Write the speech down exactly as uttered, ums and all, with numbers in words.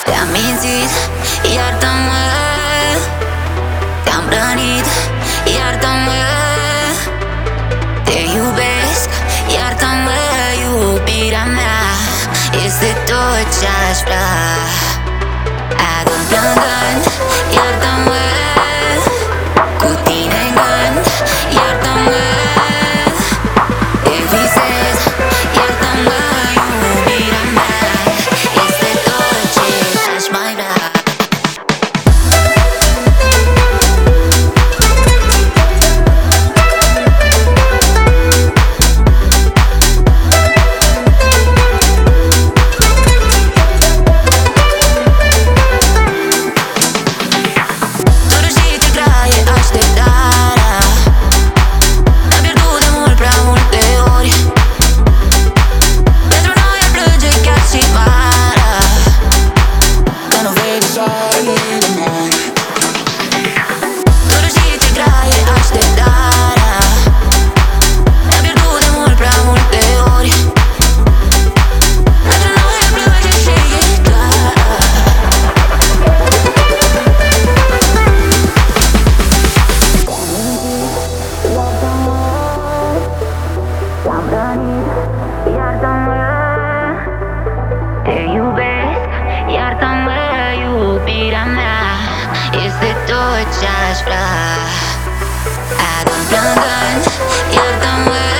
Te-am mințit, iartă-mă. Te-am rănit, iartă-mă. Te iubesc, iartă-mă. Iubirea mea este tot ce-aș vrea. Adu-mi plângând, iartă-mă. Cu tine în gând, iartă-mă. Te visez, iartă-mă. Iubirea mea este tot ce aș mai vrea. Iartă-mă, te iubesc, iartă-mă. Iubirea mea este tot ce-aș vrea. Adu-mi plângând, iartă-mă.